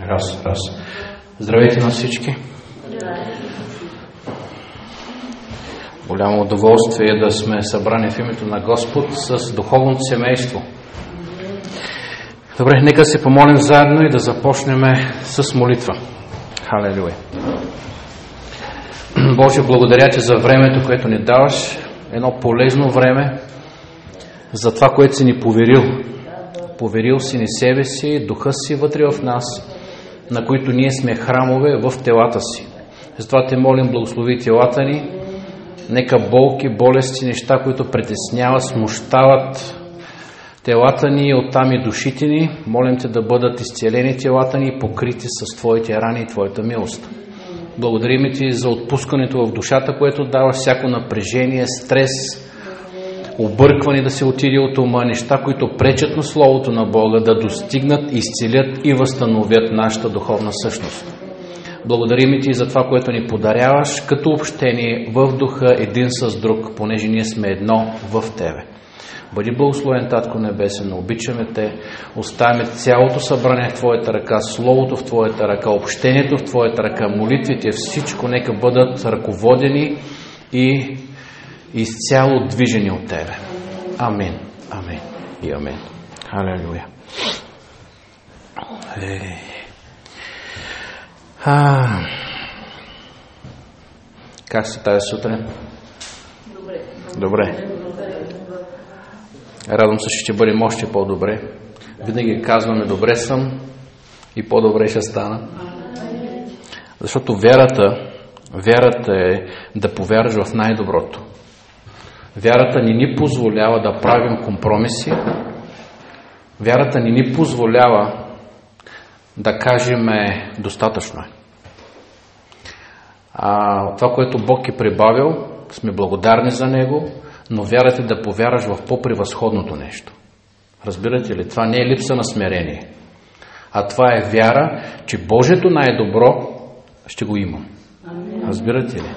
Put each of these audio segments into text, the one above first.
Раз. Здравейте на всички. Голямо удоволствие да сме събрани в името на Господ с духовното семейство. Добре, нека се помолим заедно и да започнем с молитва. Халелуя. Боже, благодаря Ти за времето, което ни даваш. Едно полезно време за това, което си ни поверил. Поверил си ни себе си, духа си вътре в нас, на които ние сме храмове в телата си. Затова Те молим, благослови телата ни. Нека болки, болести, неща, които притесняват, смущават телата ни и оттам и душите ни, молим Те да бъдат изцелени телата ни и покрити с Твоите рани и Твоята милост. Благодарим Ти за отпускането в душата, което дава всяко напрежение, стрес, объркване да се отиде от ума, неща, които пречат на Словото на Бога да достигнат, изцелят и възстановят нашата духовна същност. Благодарим Ти за това, което ни подаряваш като общение в духа един с друг, понеже ние сме едно в Тебе. Бъди благословен, Татко Небесен, обичаме Те, оставяме цялото събрание в Твоята ръка, Словото в Твоята ръка, общението в Твоята ръка, молитвите, всичко нека бъдат ръководени и изцяло движени от Тебе. Амин. Амин и амин. Халелуя. Как си тази сутрин? Добре. Радвам се, че ще бъдем още по-добре. Винаги казваме, добре съм и по-добре ще стана. Защото вярата е да повярваш в най-доброто. Вярата ни позволява да правим компромиси. Вярата ни позволява да кажем достатъчно е. Това, което Бог е прибавил, сме благодарни за Него, но вярата е да повярваш в по-превъзходното нещо. Разбирате ли? Това не е липса на смирение, а това е вяра, че Божието най-добро ще го имам. Разбирате ли?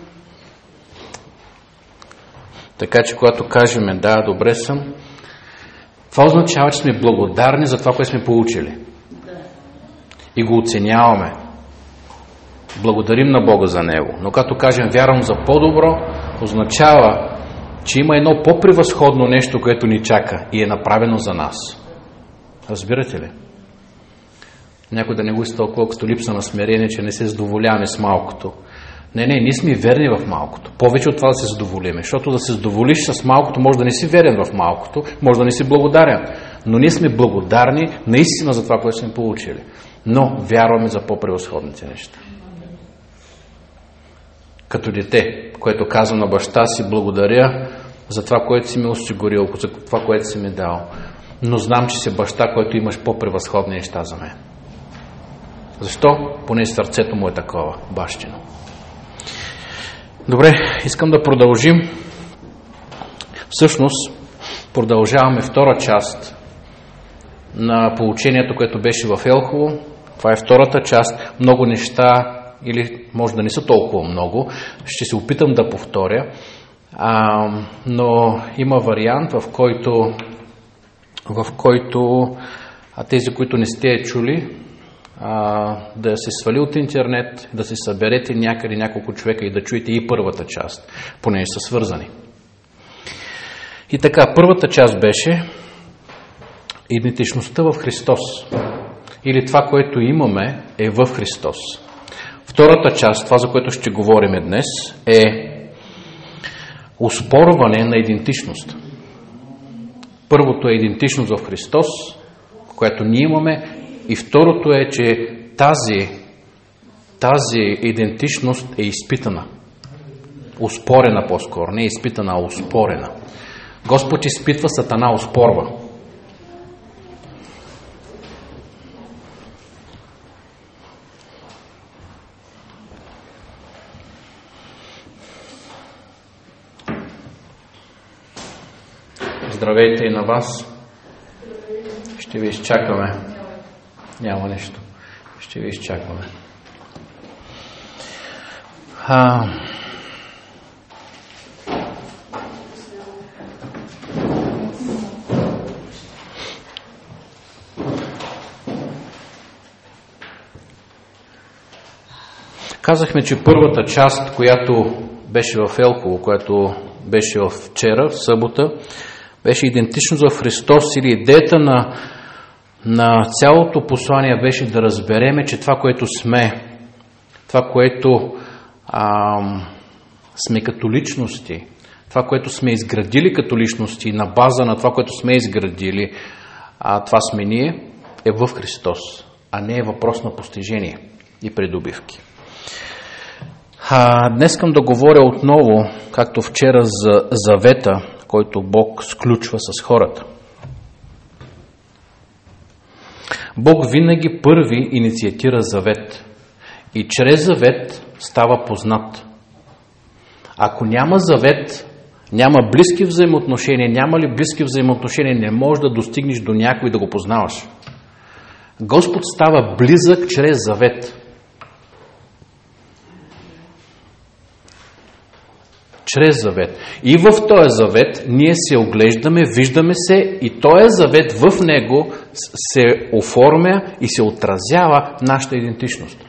Така че, когато кажем, да, добре съм, това означава, че сме благодарни за това, което сме получили. И го оценяваме. Благодарим на Бога за него. Но като кажем, вярвам за по-добро, означава, че има едно по-превъзходно нещо, което ни чака и е направено за нас. Разбирате ли? Някой да не го изтълкува като липса на смирение, че не се задоволяваме с малкото. Не, ние сме верни в малкото. Повече от това да се задоволиме. Защото да се задоволиш с малкото, може да не си верен в малкото, може да не си благодарен. Но ние сме благодарни наистина за това, което сме получили. Но вярваме за по-превъзходните неща. Като дете, което казвам на баща си, благодаря за това, което си ми осигурил, за това, което си ми дал. Но знам, че си баща, който имаш по-превъзходни неща за мен. Защо? Поне сърцето му е такова, бащино. Добре, искам да продължим. Всъщност, продължаваме втора част на поучението, което беше в Елхово. Това е втората част. Много неща, или може да не са толкова много, ще се опитам да повторя, но има вариант, в който тези, които не сте чули, да се свали от интернет, да се съберете някъде няколко човека и да чуете и първата част, понеже са свързани. И така, първата част беше идентичността в Христос. Или това, което имаме, е в Христос. Втората част, това, за което ще говорим днес, е оспорване на идентичност. Първото е идентичност в Христос, което ние имаме, и второто е, че тази идентичност е изпитана. Оспорена по-скоро, не е изпитана, а оспорена. Господ изпитва, Сатана оспорва. Здравейте и на вас. Ще ви изчакаме. Няма нещо. Ще ви изчакваме. Казахме, че първата част, която беше в Елхово, която беше вчера, в събота, беше идентичност в Христос, или идеята на цялото послание беше да разбереме, че това, което сме, това, което сме като личности, това, което сме изградили като личности, на база на това, което сме изградили, това сме ние, е в Христос, а не е въпрос на постижение и придобивки. Днес искам да говоря отново, както вчера, за завета, който Бог сключва с хората. Бог винаги първи инициатира завет и чрез завет става познат. Ако няма завет, няма близки взаимоотношения, няма ли близки взаимоотношения, не можеш да достигнеш до някой да го познаваш. Господ става близък чрез завет. Чрез завет. И в този завет ние се оглеждаме, виждаме се и този завет в него се оформя и се отразява нашата идентичност.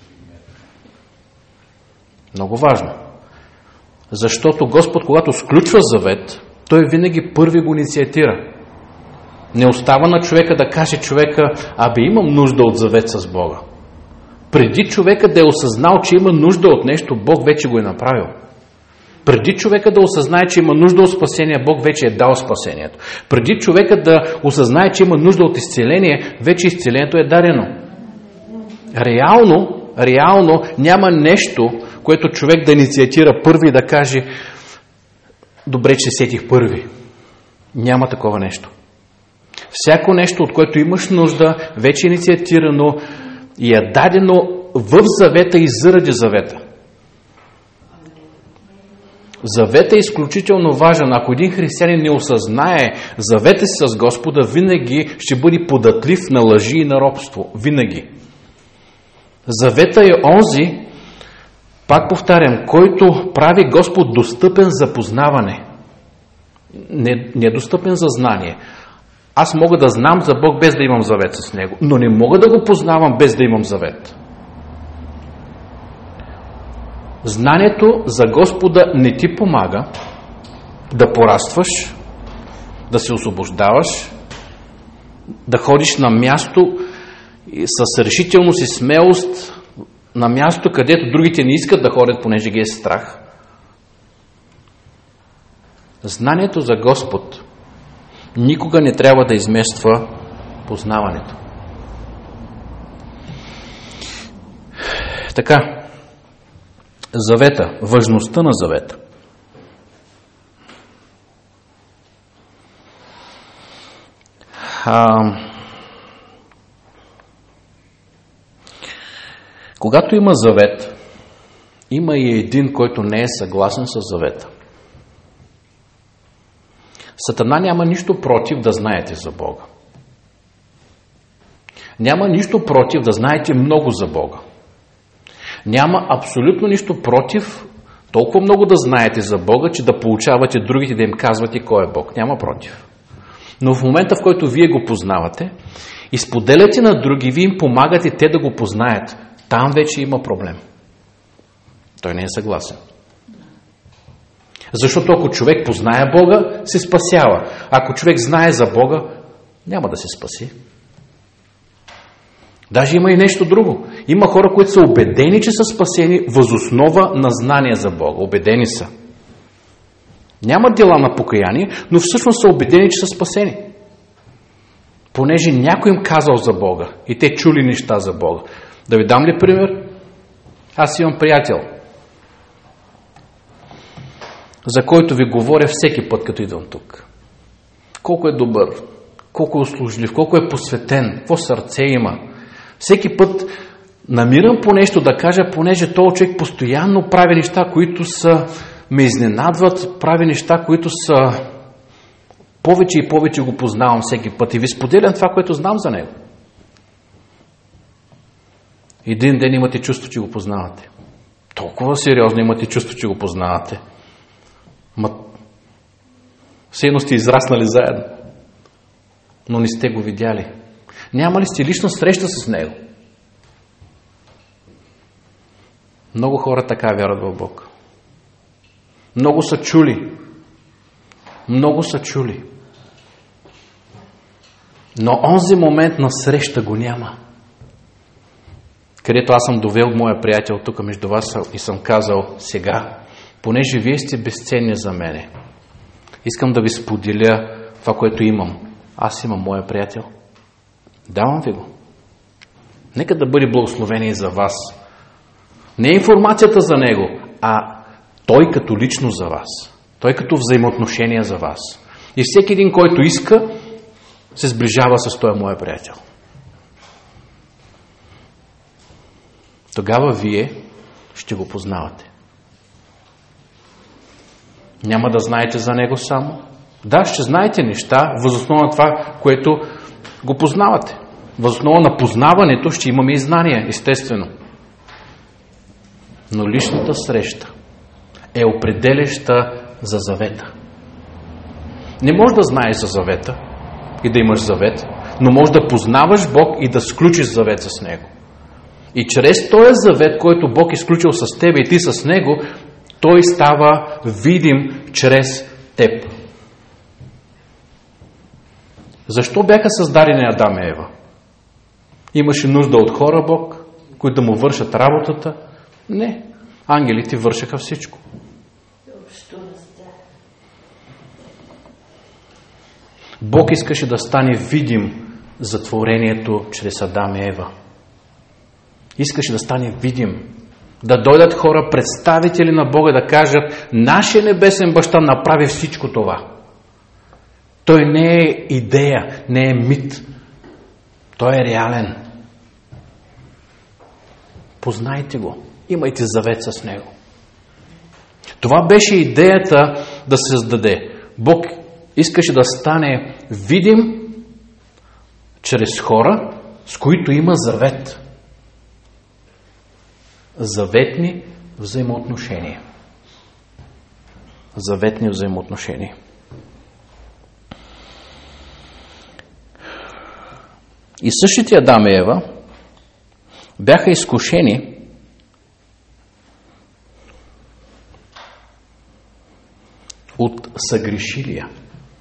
Много важно. Защото Господ, когато сключва завет, Той винаги първи го инициатира. Не остава на човека да каже човека, имам нужда от завет с Бога. Преди човека да е осъзнал, че има нужда от нещо, Бог вече го е направил. Преди човека да осъзнае, че има нужда от спасение, Бог вече е дал спасението. Преди човека да осъзнае, че има нужда от изцеление, вече изцелението е дадено. Реално няма нещо, което човек да инициатира първи и да каже, добре, че сетих първи. Няма такова нещо. Всяко нещо, от което имаш нужда, вече е инициатирано и е дадено в завета и заради завета. Завета е изключително важен. Ако един християнин не осъзнае завета си с Господа, винаги ще бъде податлив на лъжи и на робство. Винаги. Завета е онзи, пак повтарям, който прави Господ достъпен за познаване. Не достъпен за знание. Аз мога да знам за Бог без да имам завет с Него, но не мога да го познавам без да имам завет. Знанието за Господа не ти помага да порастваш, да се освобождаваш, да ходиш на място с решителност и смелост, на място, където другите не искат да ходят, понеже ги е страх. Знанието за Господ никога не трябва да измества познаването. Така, завета, важността на завета. Когато има завет, има и един, който не е съгласен с завета. Сатана няма нищо против да знаете за Бога. Няма нищо против да знаете много за Бога. Няма абсолютно нищо против толкова много да знаете за Бога, че да получавате другите да им казвате кой е Бог. Няма против. Но в момента, в който вие го познавате и споделяте на други, вие им помагате те да го познаят, там вече има проблем. Той не е съгласен. Защото ако човек познае Бога, се спасява. Ако човек знае за Бога, няма да се спаси. Даже има и нещо друго. Има хора, които са убедени, че са спасени въз основа на знание за Бога. Убедени са. Няма дела на покаяние, но всъщност са убедени, че са спасени. Понеже някой им казал за Бога и те чули неща за Бога. Да ви дам ли пример? Аз имам приятел, за който ви говоря всеки път, като идвам тук. Колко е добър, колко е услужлив, колко е посветен, какво сърце има. Всеки път намирам по нещо да кажа, понеже този човек постоянно прави неща, които ме изненадват, прави неща, които са повече и повече го познавам всеки път и ви споделям това, което знам за него. Един ден имате чувство, че го познавате. Толкова сериозно имате чувство, че го познавате. Все едно сте израснали заедно, но не сте го видяли. Няма ли сте лична среща с него? Много хора така вярват в Бог. Много са чули. Много са чули. Но онзи момент на среща го няма. Където аз съм довел моя приятел тук между вас и съм казал: сега, понеже вие сте безценни за мене, искам да ви споделя това, което имам. Аз имам моя приятел. Давам ви го. Нека да бъде благословение за вас. Не информацията за него, а той като лично за вас. Той като взаимоотношение за вас. И всеки един, който иска, се сближава с този моя приятел. Тогава вие ще го познавате. Няма да знаете за него само. Да, ще знаете неща въз основа на това, което го познавате. Въз основа на познаването ще имаме и знания, естествено. Но личната среща е определяща за завета. Не можеш да знаеш за завета и да имаш завет, но можеш да познаваш Бог и да сключиш завет с Него. И чрез този завет, който Бог е сключил с тебе и ти с Него, той става видим чрез теб. Защо бяха създадени Адам и Ева? Имаше нужда от хора Бог, които да му вършат работата? Не. Ангелите вършаха всичко. Бог искаше да стане видим за творението чрез Адам и Ева. Искаше да стане видим. Да дойдат хора, представители на Бога, да кажат: нашия небесен баща направи всичко това. Той не е идея, не е мит. Той е реален. Познайте го. Имайте завет с него. Това беше идеята да се създаде. Бог искаше да стане видим чрез хора, с които има завет. Заветни взаимоотношения. Заветни взаимоотношения. И същите Адам и Ева бяха изкушени от съгрешилия.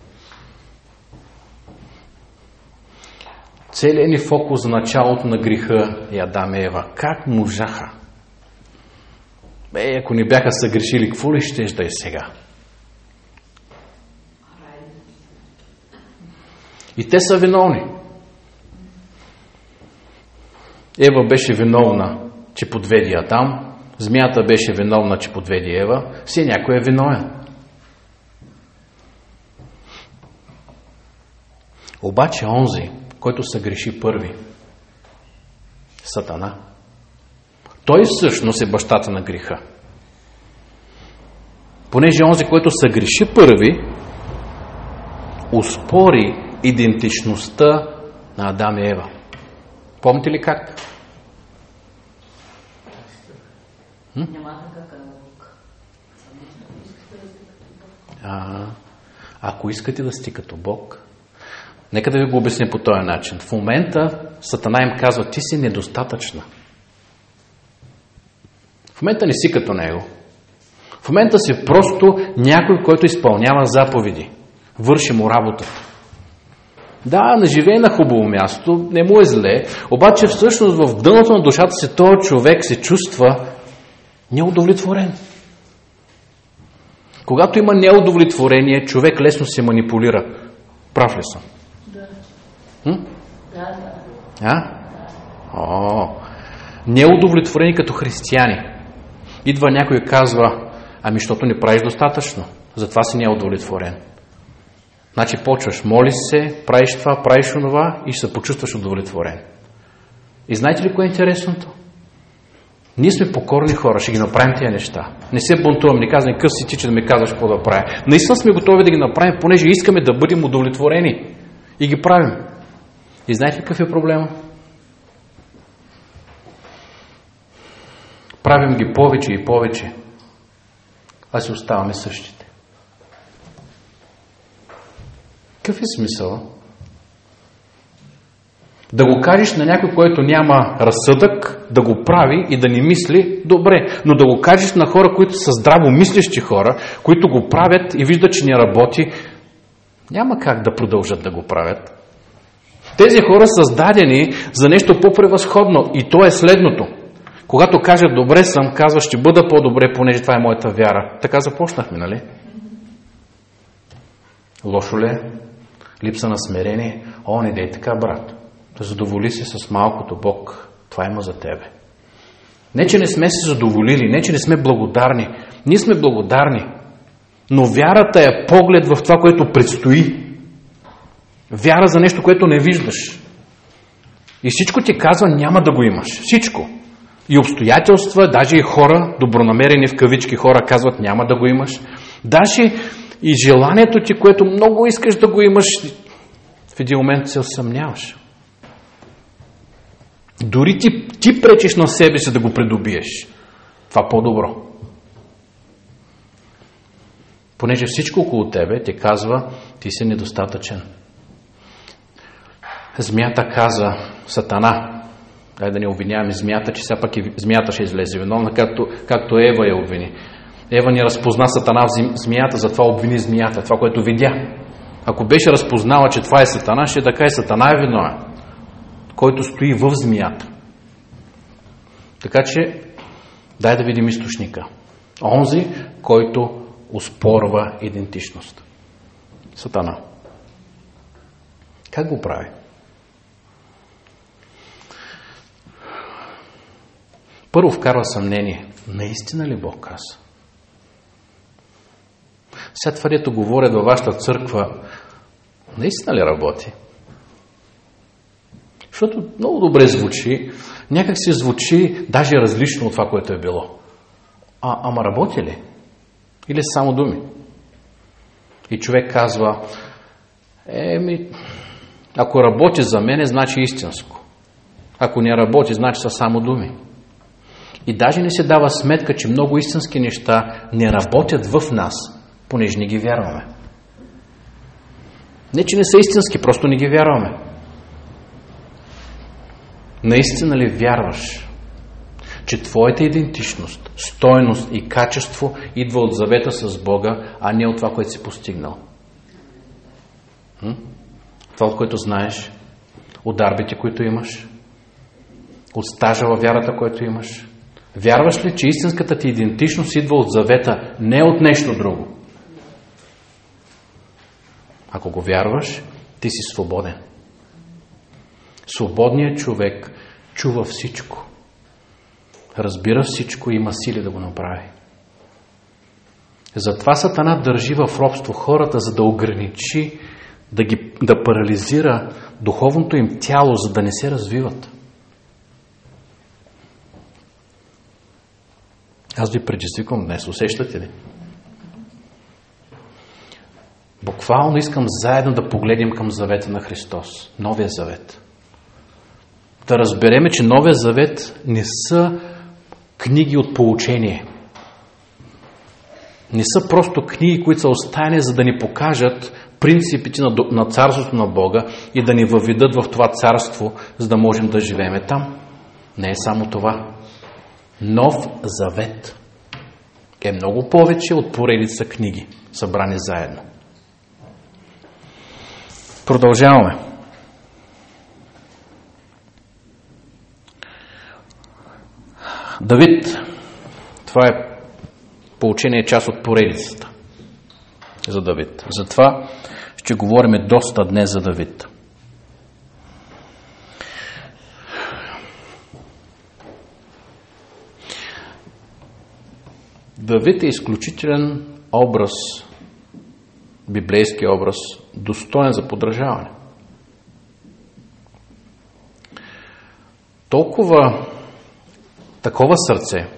Целият ни фокус за началото на греха е Адам и Ева. Как можаха? Ако не бяха съгрешили, какво ли щеш да е сега? И те са виновни. Ева беше виновна, че подведи Адам. Змията беше виновна, че подведи Ева. Все някой е виновен. Обаче онзи, който съгреши първи, Сатана, той всъщност е бащата на греха. Понеже онзи, който съгреши първи, успори идентичността на Адам и Ева. Помните ли как? Ако искате да сте като Бог, нека да ви го обясня по този начин. В момента Сатана им казва: ти си недостатъчна. В момента не си като него. В момента си просто някой, който изпълнява заповеди. Върши му работата. Да, не живее на хубаво място, не му е зле, обаче всъщност в дъното на душата си този човек се чувства неудовлетворен. Когато има неудовлетворение, човек лесно се манипулира. Прав ли съм? Да. Неудовлетворени като християни. Идва някой и казва: ами, защото не правиш достатъчно, затова си неудовлетворен. Значи почваш, молиш се, правиш това, правиш онова и ще се почувстваш удовлетворен. И знаете ли кое е интересното? Ние сме покорни хора, ще ги направим тия неща. Не се бунтувам, не казвам: къв си ти, че да ми казваш какво да правя. Наистина сме готови да ги направим, понеже искаме да бъдем удовлетворени. И ги правим. И знаете ли какъв е проблема? Правим ги повече и повече, а си оставаме същите. Какъв е смисъл? Да го кажеш на някой, който няма разсъдък, да го прави и да не мисли добре. Но да го кажеш на хора, които са здраво мислещи хора, които го правят и виждат, че не работи, няма как да продължат да го правят. Тези хора са създадени за нещо по-превъзходно и то е следното. Когато кажат добре съм, казва ще бъда по-добре, понеже това е моята вяра. Така започнахме, нали? Лошо ли е? Липса на смирение? О, не дей така, брат. Задоволи се с малкото, Бог. Това има за тебе. Не, че не сме се задоволили, не, че не сме благодарни. Ние сме благодарни. Но вярата е поглед в това, което предстои. Вяра за нещо, което не виждаш. И всичко ти казва, няма да го имаш. Всичко. И обстоятелства, даже и хора, добронамерени в кавички хора казват, няма да го имаш. Даже и желанието ти, което много искаш да го имаш, в един момент се усъмняваш. Дори ти пречиш на себе си да го придобиеш. Това по-добро. Понеже всичко около тебе ти казва, ти си недостатъчен. Змията каза, Сатана, дай да не обвиняваме змията, че все пак и змията ще излезе виновна, както Ева я обвини. Ева не разпозна Сатана в змията, затова обвини змията, това, което видя. Ако беше разпознала, че това е Сатана, ще да каже, Сатана е виновен, който стои в змията. Така че, дай да видим източника. Онзи, който оспорва идентичност. Сатана. Как го прави? Първо вкарва съмнение. Наистина ли Бог каза? Сега това, дето говорят във вашата църква, наистина ли работи? Защото много добре звучи, някак си звучи даже различно от това, което е било. Ама работи ли? Или само думи? И човек казва, ако работи за мене, значи истинско. Ако не работи, значи са само думи. И даже не се дава сметка, че много истински неща не работят в нас, понеже не ги вярваме. Не, че не са истински, просто не ги вярваме. Наистина ли вярваш, че твоята идентичност, стойност и качество идва от завета с Бога, а не от това, което си постигнал? Това, от което знаеш, от дарбите, които имаш, от стажа във вярата, който имаш. Вярваш ли, че истинската ти идентичност идва от завета, не от нещо друго? Ако го вярваш, ти си свободен. Свободният човек чува всичко. Разбира всичко и има сили да го направи. Затова Сатана държи в робство хората, за да ограничи, да парализира духовното им тяло, за да не се развиват. Аз ви предизвиквам днес, усещате ли? Буквално искам заедно да погледнем към завета на Христос, Новия завет. Да разбереме, че Новия завет не са книги от поучение. Не са просто книги, които са оставени, за да ни покажат принципите на царството на Бога и да ни въведат в това царство, за да можем да живеем там. Не е само това. Нов завет е много повече от поредица книги, събрани заедно. Продължаваме. Давид, това е поучение, част от поредицата за Давид. Затова ще говорим доста днес за Давид. Давид е изключителен образ, библейски образ, достоен за подражаване. Такова сърце,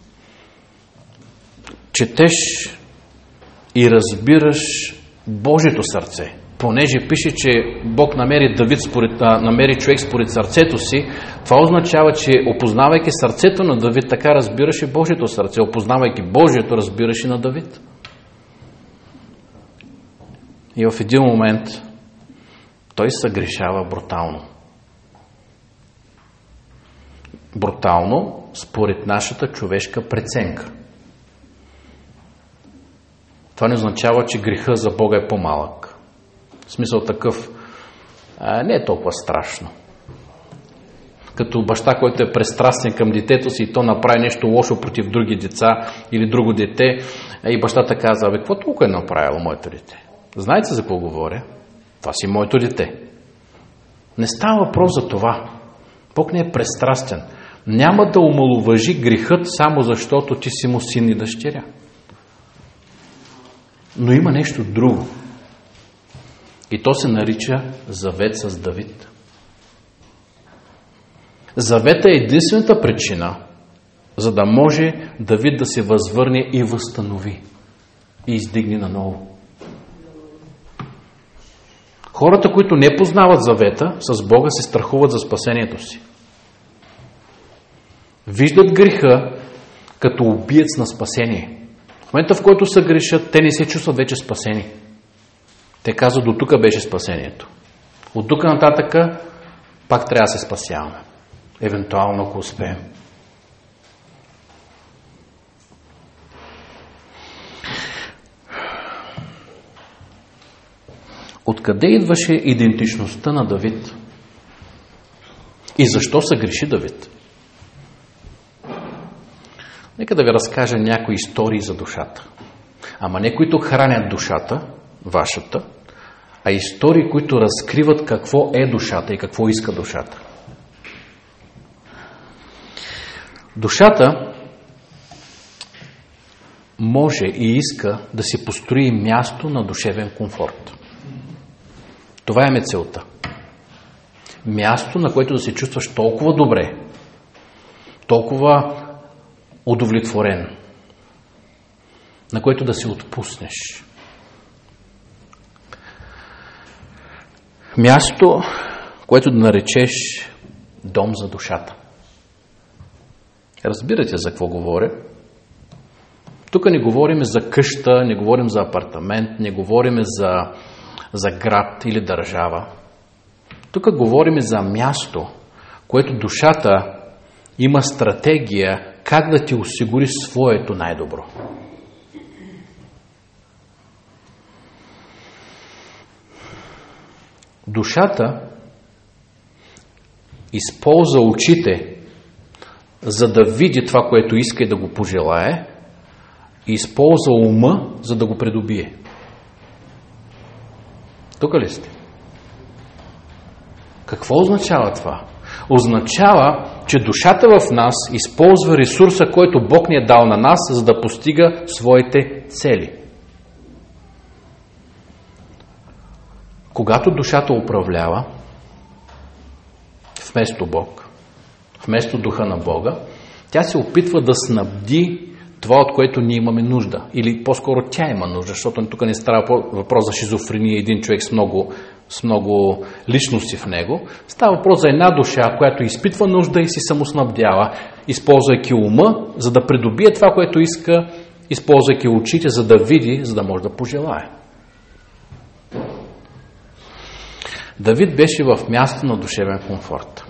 четеш и разбираш Божието сърце, понеже пише, че Бог намери човек според сърцето си, това означава, че опознавайки сърцето на Давид, така разбираше Божието сърце, опознавайки Божието, разбираше на Давид. И в един момент той съгрешава брутално. брутално, според нашата човешка преценка. Това не означава, че греха за Бога е по-малък. В смисъл такъв, не е толкова страшно. Като баща, който е пристрастен към детето си и то направи нещо лошо против други деца или друго дете, и бащата казва: какво толкова е направило моето дете? Знаете за какво говоря? Това си моето дете. Не става въпрос за това. Бог не е пристрастен. Няма да омаловажи грехът само защото ти си му син и дъщеря. Но има нещо друго. И то се нарича завет с Давид. Завета е единствената причина, за да може Давид да се възвърне и възстанови и издигне наново. Хората, които не познават завета с Бога, се страхуват за спасението си. Виждат греха като убиец на спасение. В момента, в който се грешат, те не се чувстват вече спасени. Те казват: до тук беше спасението. От тук нататък пак трябва да се спасяваме. Евентуално, ако успеем. Откъде идваше идентичността на Давид? И защо се греши Давид? Нека да ви разкажа някои истории за душата. Ама не които хранят душата, вашата, а истории, които разкриват какво е душата и какво иска душата. Душата може и иска да си построи място на душевен комфорт. Това е целта. Място, на което да се чувстваш толкова добре, толкова удовлетворен, на което да се отпуснеш. Място, което да наречеш дом за душата. Разбирате за какво говоря? Тук не говорим за къща, не говорим за апартамент, не говорим за град или държава. Тук говорим за място, което душата има стратегия как да ти осигури своето най-добро. Душата използва очите, за да види това, което иска и да го пожелае, и използва ума, за да го придобие. Тук ли сте? Какво означава това? Означава, че душата в нас използва ресурса, който Бог ни е дал на нас, за да постига своите цели. Когато душата управлява, вместо Бог, вместо духа на Бога, тя се опитва да снабди това, от което ние имаме нужда. Или по-скоро тя има нужда, защото тук не става въпрос за шизофрения, един човек с много личности в него. Става въпрос за една душа, която изпитва нужда и си самоснабдява, използвайки ума, за да придобие това, което иска, използвайки очите, за да види, за да може да пожелае. Давид беше в място на душевен комфорт.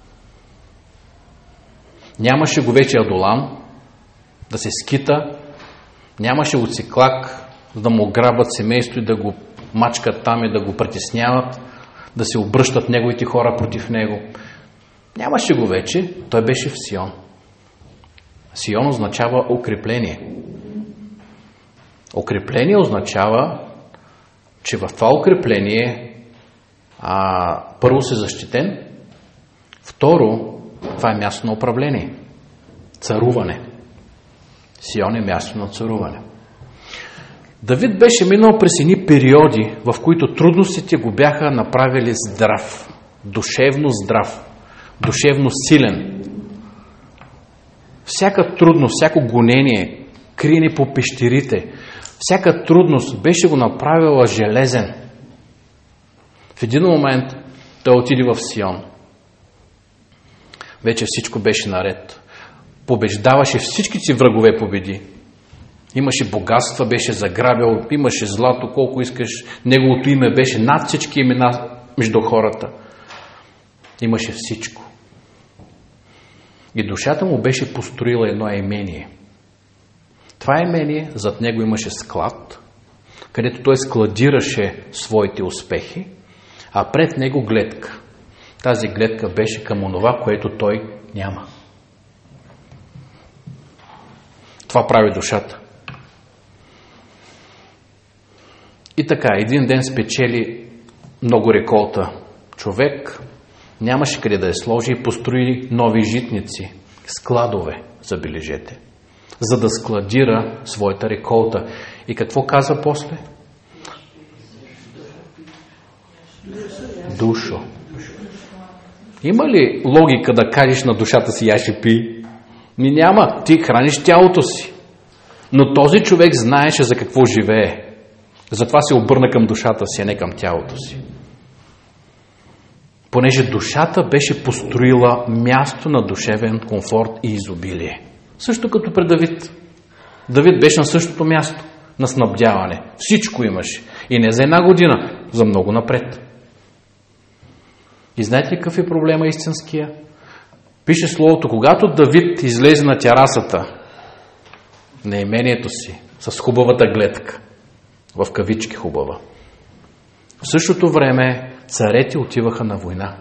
Нямаше го вече Адулам да се скита, нямаше оциклак, за да му грабят семейство и да го мачкат там и да го притесняват, да се обръщат неговите хора против него. Нямаше го вече, той беше в Сион. Сион означава укрепление. Укрепление означава, че в това укрепление първо си защитен, второ, това е място на управление. Царуване. Сион е място на царуване. Давид беше минал през едни периоди, в които трудностите го бяха направили здрав, душевно здрав, душевно силен. Всяка трудност, всяко гонение, криене по пещерите, всяка трудност беше го направила железен. В един момент той отиде в Сион. Вече всичко беше наред. Побеждаваше всички си врагове, победи. Имаше богатства, беше заграбил, имаше злато, колко искаш. Неговото име беше над всички имена между хората. Имаше всичко. И душата му беше построила едно имение. Това имение, зад него имаше склад, където той складираше своите успехи, а пред него гледка. Тази гледка беше към онова, което той няма. Това прави душата. И така, един ден спечели много реколта. Човек нямаше къде да я сложи и построи нови житници, складове, забележете, за да складира своята реколта. И какво казва после? Душо. Има ли логика да кажеш на душата си, я ще пи? Няма. Ти храниш тялото си. Но този човек знаеше за какво живее. Затова се обърна към душата си, а не към тялото си. Понеже душата беше построила място на душевен комфорт и изобилие. Също като пред Давид. Давид беше на същото място, на снабдяване. Всичко имаше. И не за една година, за много напред. И знаете ли какъв е проблема истинския? Пише словото, когато Давид излезе на терасата на имението си, с хубавата гледка, в кавички хубава, в същото време царете отиваха на война.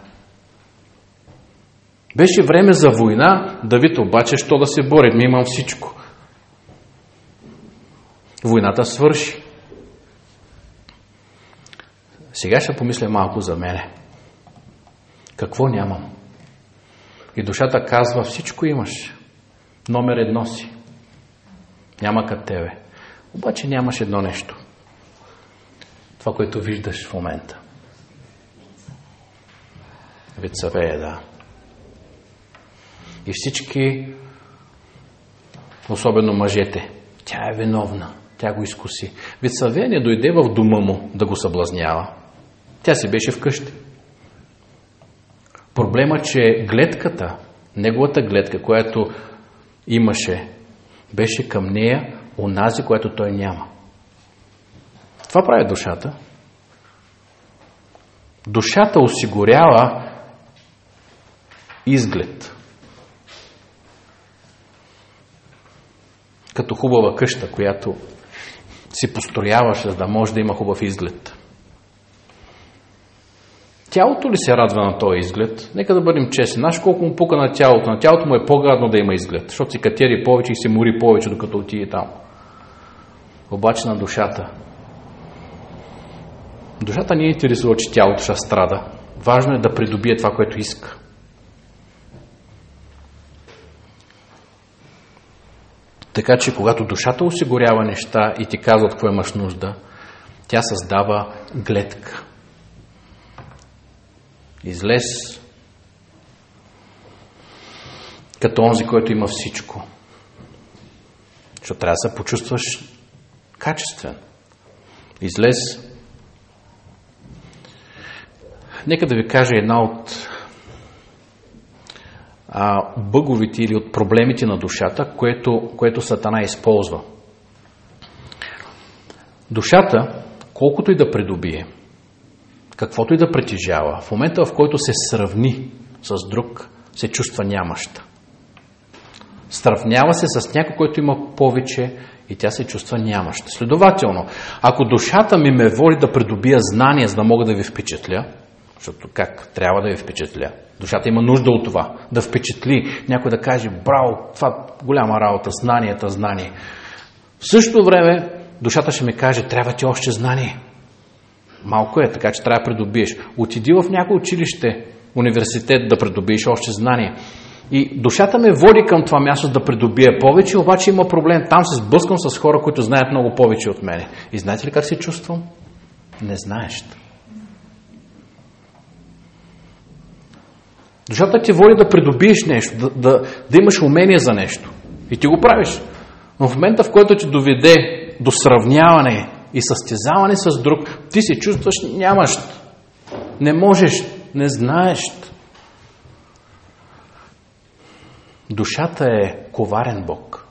Беше време за война, Давид обаче, що да се бори? Ми имам всичко. Войната свърши. Сега ще помисля малко за мене. Какво нямам? И душата казва, всичко имаш. Номер 1 си. Няма като тебе. Обаче нямаш едно нещо. Това, което виждаш в момента. Вицавея, да. И всички, особено мъжете, тя е виновна. Тя го изкуси. Вицавея не дойде в дома му да го съблазнява. Тя си беше вкъщи. Проблема, че гледката, неговата гледка, която имаше, беше към нея онази, което той няма. Това прави душата. Душата осигурява изглед. Като хубава къща, която си построяваш, за да може да има хубав изглед. Тялото ли се радва на този изглед? Нека да бъдем честни. Знаеш колко му пука на тялото? На тялото му е по-гадно да има изглед, защото си катери повече и се мори повече, докато отиде там. Обаче на душата. Душата не е интересува, че тялото ще страда. Важно е да придобие това, което иска. Така че, когато душата осигурява неща и ти казва какво имаш нужда, тя създава гледка. Излез като онзи, който има всичко. Защото трябва да се почувстваш качествен. Излез. Нека да ви кажа една от бъговите или от проблемите на душата, което Сатана използва. Душата, колкото и да придобие, каквото и да притежава, в момента, в който се сравни с друг, се чувства нямаща. Сравнява се с някой, който има повече и тя се чувства нямаща. Следователно, ако душата ми ме води да придобия знания, за да мога да ви впечатля, защото как трябва да ви впечатля? Душата има нужда от това, да впечатли. Някой да каже, браво, това голяма работа, знание. В същото време, душата ще ми каже, трябва ти още знание. Малко е, така че трябва да придобиеш. Отиди в някое училище, университет да придобиеш още знание. И душата ме води към това място да придобия повече, обаче има проблем. Там се сблъскам с хора, които знаят много повече от мене. И знаете ли как се чувствам? Не знаеш. Душата ти води да придобиеш нещо, да имаш умение за нещо. И ти го правиш. Но в момента, в който ти доведе до сравняване и състезаване с друг, ти се чувстваш нямащ. Не можеш, не знаеш. Душата е коварен Бог.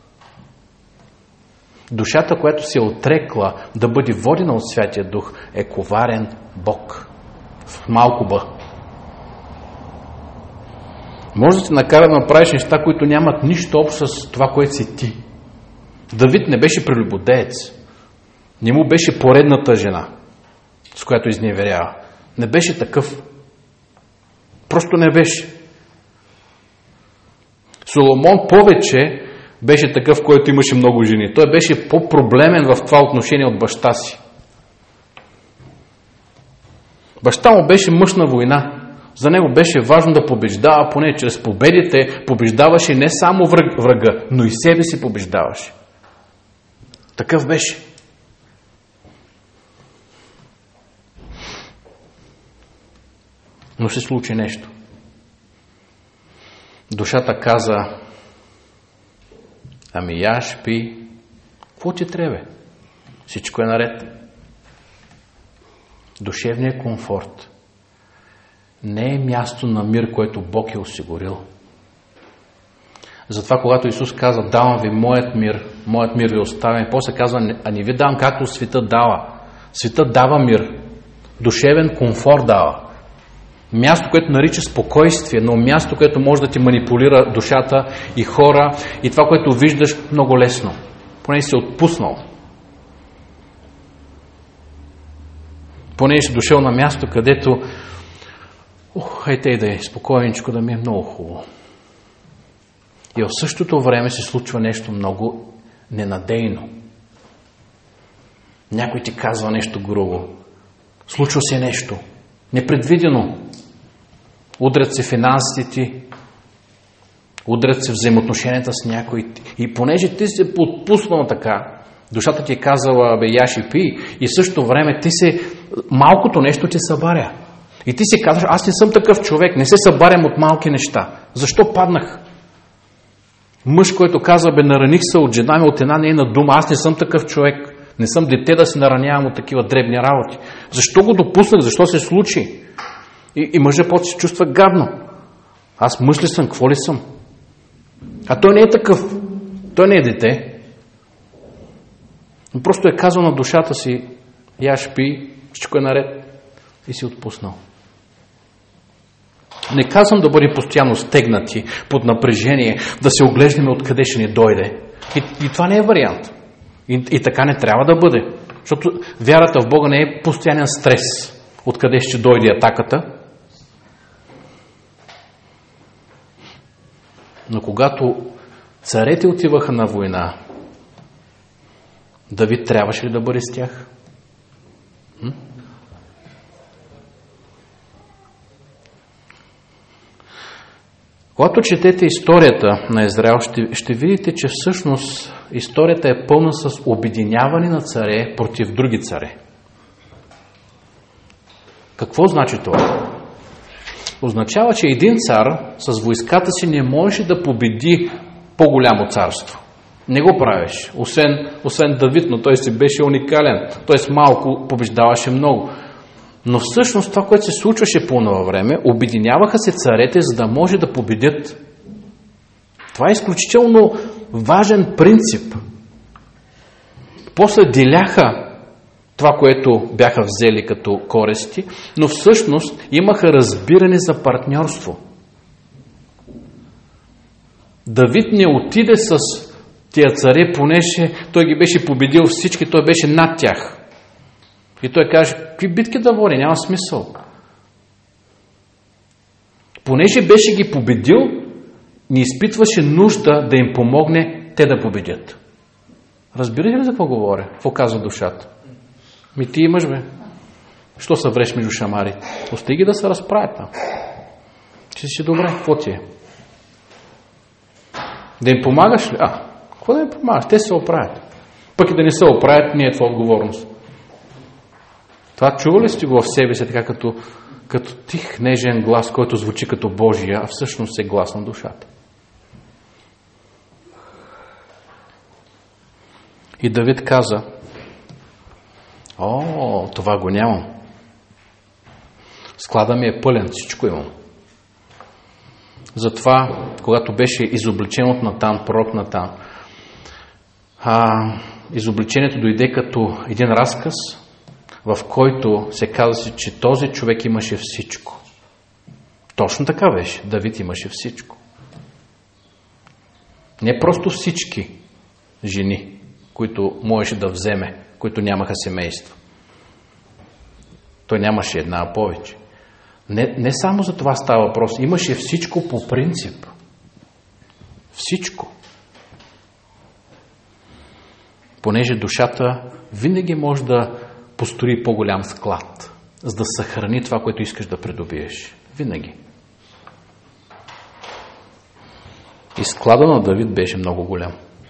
Душата, която се е отрекла да бъде водена от Святия Дух, е коварен Бог. В малко Б. Може да те накара да направиш неща, които нямат нищо общо с това, което си ти. Давид не беше прелюбодеец. Не му беше поредната жена, с която изневерява. Не беше такъв. Просто не беше. Соломон повече беше такъв, който имаше много жени. Той беше по-проблемен в това отношение от баща си. Баща му беше мъж на война. За него беше важно да побеждава, поне чрез победите побеждаваше не само врага, но и себе си побеждаваше. Такъв беше. Но се случи нещо. Душата каза: ами яш, пи, какво ти трябва? Всичко е наред. Душевният комфорт не е място на мир, което Бог е осигурил. Затова, когато Исус каза: давам ви моят мир ви оставям, после казва: а не ви давам както света дава. Света дава мир, душевен комфорт дава. Място, което нарича спокойствие, но място, което може да ти манипулира душата и хора и това, което виждаш много лесно. Поне си отпуснал. Поне си дошъл на място, където хайте да е спокойничко, да ми е много хубаво. И в същото време се случва нещо много ненадейно. Някой ти казва нещо грубо. Случва се нещо непредвидено. Удрят се финансите ти, удрят се взаимоотношенията с някой. И понеже ти се подпуснал така, душата ти е казала: бе, яш и пи, и в същото време малкото нещо ти събаря. И ти си казваш: аз не съм такъв човек, не се събарям от малки неща. Защо паднах? Мъж, който казва: бе, нараних се от жена ми от една нейна дума, аз не съм такъв човек. Не съм дете да се наранявам от такива дребни работи. Защо го допуснах? Защо се случи? И мъжът после се чувства гадно. Аз мъж ли съм? Какво ли съм? А той не е такъв. Той не е дете. Просто е казал на душата си: яш, пи, всичко е наред. И си отпуснал. Не казвам да бъдем постоянно стегнати, под напрежение, да се оглеждаме откъде ще ни дойде. И това не е вариант. И така не трябва да бъде. Защото вярата в Бога не е постоянен стрес. Откъде ще дойде атаката. Но когато царете отиваха на война, Давид трябваше ли да бъде с тях? Когато четете историята на Израел, ще видите, че всъщност историята е пълна с обединяване на царе против други царе. Какво значи това? Означава, че един цар с войската си не можеше да победи по-голямо царство. Не го правеше. Освен Давид, но той си беше уникален. Той с малко побеждаваше много. Но всъщност това, което се случваше по това време, обединяваха се царете, за да може да победят. Това е изключително важен принцип. После деляха това, което бяха взели като користи, но всъщност имаха разбиране за партньорство. Давид не отиде с тия царе, понеже той ги беше победил всички, той беше над тях. И той каже: какви битки да води, няма смисъл. Понеже беше ги победил, не изпитваше нужда да им помогне те да победят. Разбирате ли за какво говоря? Какво казва душата? Ти имаш, бе. Що се вреш между шамари? Остай ги да се разправят там. Че си добре, какво ти е? Да им помагаш ли? Какво да им помагаш? Те се оправят. Пък и да не се оправят, не е твоя отговорност. Това чува ли сте го в себе си, така като тих, нежен глас, който звучи като Божия, а всъщност е глас на душата? И Давид каза: това го нямам. Склада ми е пълен, всичко имам. Затова, когато беше изобличен от Натан, пророк Натан, изобличението дойде като един разказ, в който се казва, че този човек имаше всичко. Точно така беше. Давид имаше всичко. Не просто всички жени, които можеше да вземе, които нямаха семейство. Той нямаше една, а повече. Не само за това става въпрос. Имаше всичко по принцип. Всичко. Понеже душата винаги може да построи по-голям склад, за да съхрани това, което искаш да придобиеш. Винаги. И склада на Давид беше много голям.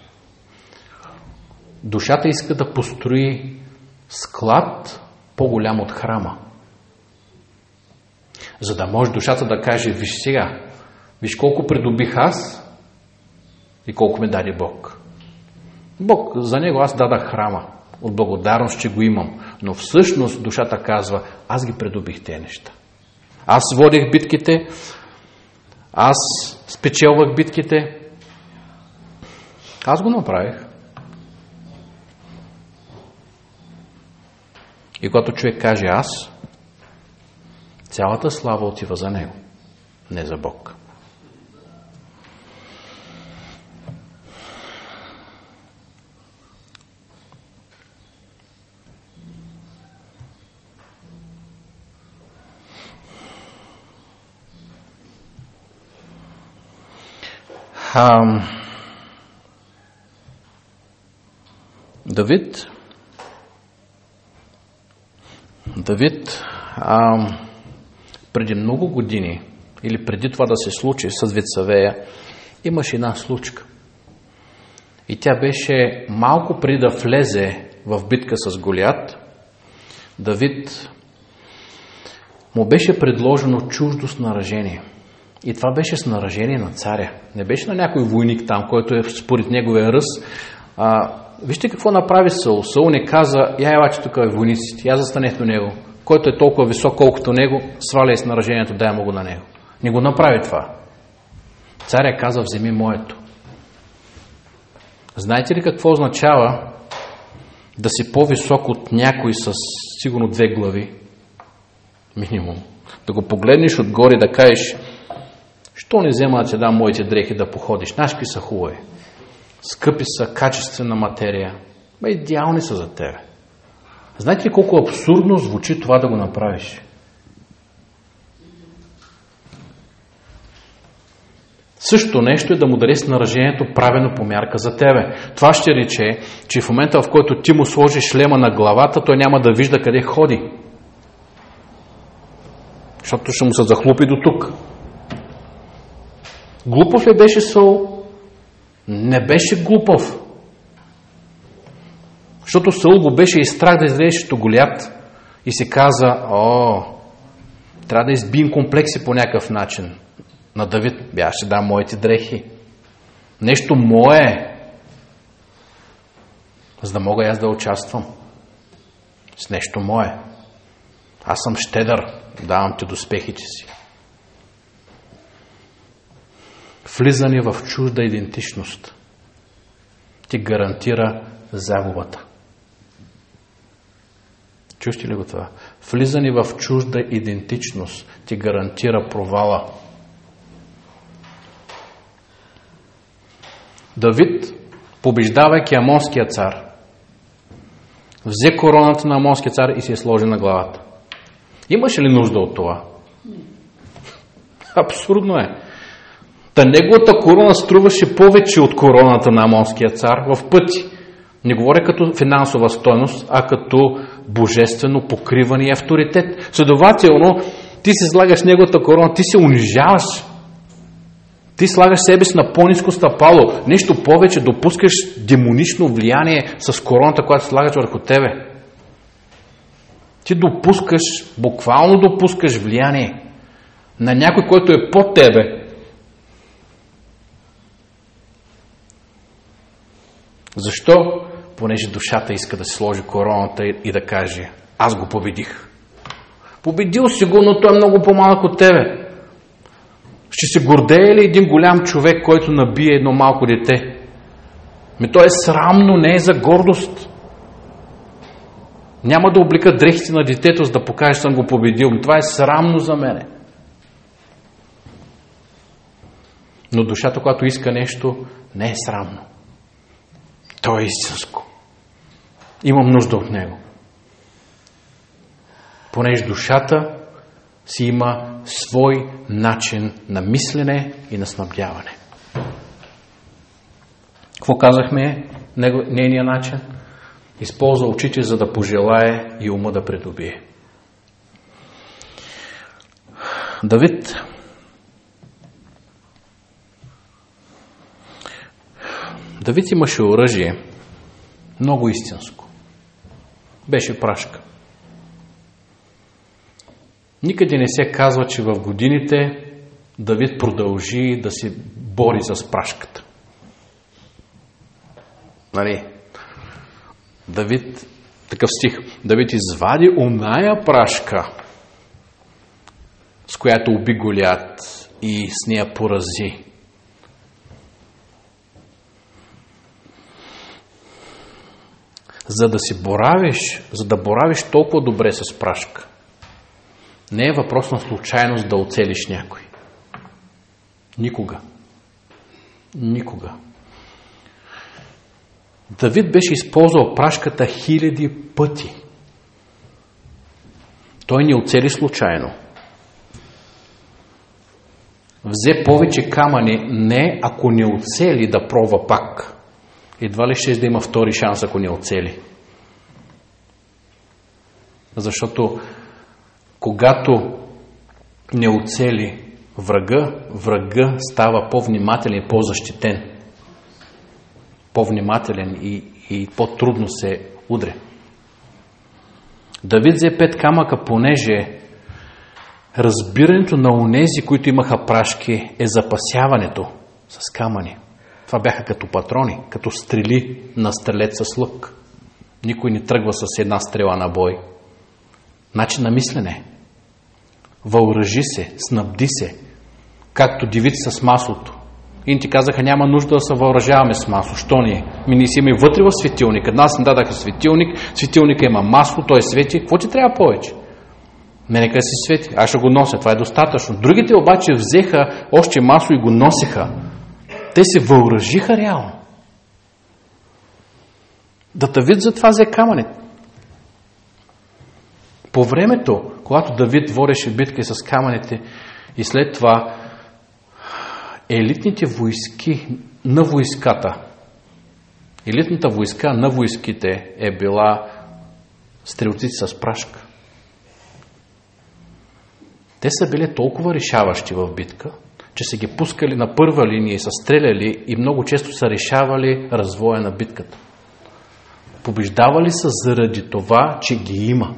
Душата иска да построи склад по-голям от храма. За да може душата да каже, виж сега, виж колко придобих аз и колко ми даде Бог. Бог, за него аз дадах храма, от благодарност, че го имам. Но всъщност душата казва, аз ги придобих тези неща. Аз водех битките, аз спечелвах битките, аз го направих. И когато човек каже аз, цялата слава отива за него, не за Бог. Давид преди много години, или преди това да се случи с Вицавея, имаше една случка. И тя беше малко преди да влезе в битка с Голиат. Давид му беше предложено чуждо снаражение. И това беше снаражение на царя. Не беше на някой войник там, който е според неговия ръст. Вижте какво направи Саул. Саул не каза, елаче тук е войниците, я застанех до него. Който е толкова висок, колкото него, сваляй снаражението, дай му го на него. Не го направи това. Царя каза, вземи моето. Знаете ли какво означава да си по-висок от някой с сигурно 2 глави? Минимум. Да го погледнеш отгоре и да кажеш, що не взема да ти дам моите дрехи да походиш? Знаеш какви са хубави? Скъпи са, качествена материя. Идеални са за тебе. Знаете ли колко абсурдно звучи това да го направиш? Същото нещо е да му даде снаражението правено по мярка за тебе. Това ще рече, че в момента, в който ти му сложиш шлема на главата, той няма да вижда къде ходи. Защото ще му се захлупи до тук. Глупав ли беше Саул? Не беше глупав. Защото Саул го беше и страх да излезеш от Голиат и си каза, трябва да избием комплекси по някакъв начин. На Давид, ще дам моите дрехи. Нещо мое, за да мога аз да участвам. С нещо мое. Аз съм щедър, давам ти доспехите си. Влизане в чужда идентичност ти гарантира загубата. Чухте ли го това? Влизане в чужда идентичност ти гарантира провала. Давид, побеждавайки Амонския цар, взе короната на Амонския цар и си я сложи на главата. Имаше ли нужда от това? Абсурдно е. Та неговата корона струваше повече от короната на Амонския цар в пъти. Не говоря като финансова стойност, а като божествено покриване и авторитет. Следователно, ти си слагаш неговата корона, ти се унижаваш. Ти слагаш себе си на по-ниско стъпало. Нещо повече, допускаш демонично влияние с короната, която слагаш върху тебе. Ти допускаш, буквално допускаш влияние на някой, който е под тебе. Защо? Понеже душата иска да си сложи короната и да каже, аз го победих. Победил си го, но той е много по-малък от тебе. Ще се гордее ли един голям човек, който набие едно малко дете? То е срамно, не е за гордост. Няма да облека дрехите на детето, за да покаже, че съм го победил. Това е срамно за мене. Но душата, когато иска нещо, не е срамно. То е истинско. Имам нужда от него. Понеже душата си има свой начин на мислене и на снабдяване. Какво казахме? Нейния начин? Използва очите, за да пожелае и ума да придобие. Давид имаше оръжие, много истинско. Беше прашка. Никъде не се казва, че в годините Давид продължи да се бори с прашката. Нали? Давид, такъв стих, Давид извади оная прашка, с която уби Голиат и с нея порази. За да боравиш толкова добре с прашка, не е въпрос на случайност да оцелиш някой. Никога. Никога. Давид беше използвал прашката 1000 пъти. Той не оцели случайно. Взе повече камъни, не ако не оцели да пробва пак. Едва ли ще да има втори шанс, ако не оцели. Защото когато не оцели врага става по-внимателен и по-защитен. По-внимателен и по-трудно се удря. Давид взе 5 камъка, понеже разбирането на онези, които имаха прашки, е запасяването с камъни. Това бяха като патрони, като стрели на стрелец с лък. Никой не тръгва с една стрела на бой. Начин на мислене. Въоръжи се, снабди се, както девици с маслото. И ти казаха, няма нужда да се въоръжаваме с масло. Що ни? Ние си имаме вътре в светилника. Нас не дадаха светилник, светилника има масло, той свети. Какво ти трябва повече? Нека си свети. Аз ще го нося, това е достатъчно. Другите обаче взеха още масло и го носеха. Те се въоръжиха реално. Давид затова взе камъни. По времето, когато Давид водеше битки с камъните и след това елитните войски на войската, елитната войска на войските е била стрелците с прашка. Те са били толкова решаващи в битка, че са ги пускали на първа линия и са стреляли и много често са решавали развоя на битката. Побеждавали са заради това, че ги има.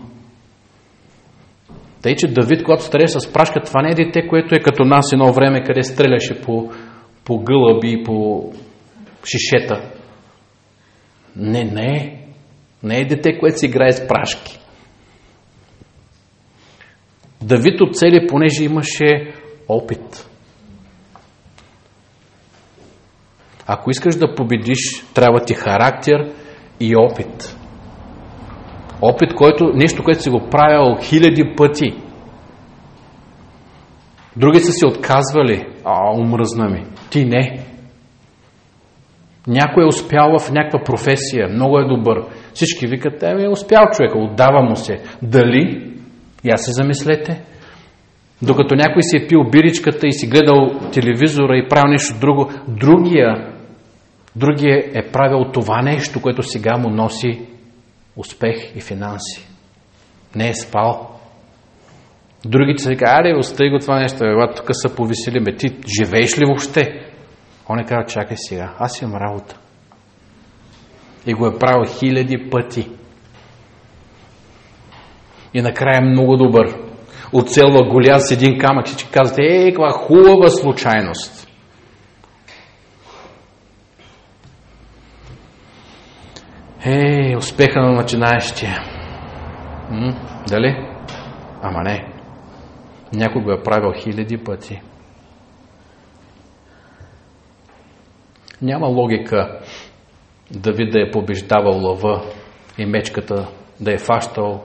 Тъй, че Давид, когато стреляше с прашка, това не е дете, което е като нас едно време, къде стреляше по гълъби и по шишета. Не е дете, което се играе с прашки. Давид оцели, понеже имаше опит. Ако искаш да победиш, трябва ти характер и опит. Опит, нещо, което си го правил 1000 пъти. Други са си отказвали. Умръзна ми. Ти не. Някой е успял в някаква професия. Много е добър. Всички викат, е успял човека, отдава му се. Дали? Я се замислете. Докато някой си е пил биричката и си гледал телевизора и правил нещо друго, другия е правил това нещо, което сега му носи успех и финанси. Не е спал. Другите се казват, остави го това нещо, тук се повеселиме. Ти живееш ли въобще? Он е казал, чакай сега, аз имам работа. И го е правил 1000 пъти. И накрая е много добър. Оцелва Голиат с един камък и че казвате, каква хубава случайност. Успеха на начинаещия. Дали? Ама не. Някой го е правил 1000 пъти. Няма логика Давид да е побеждавал лъва и мечката да е фащал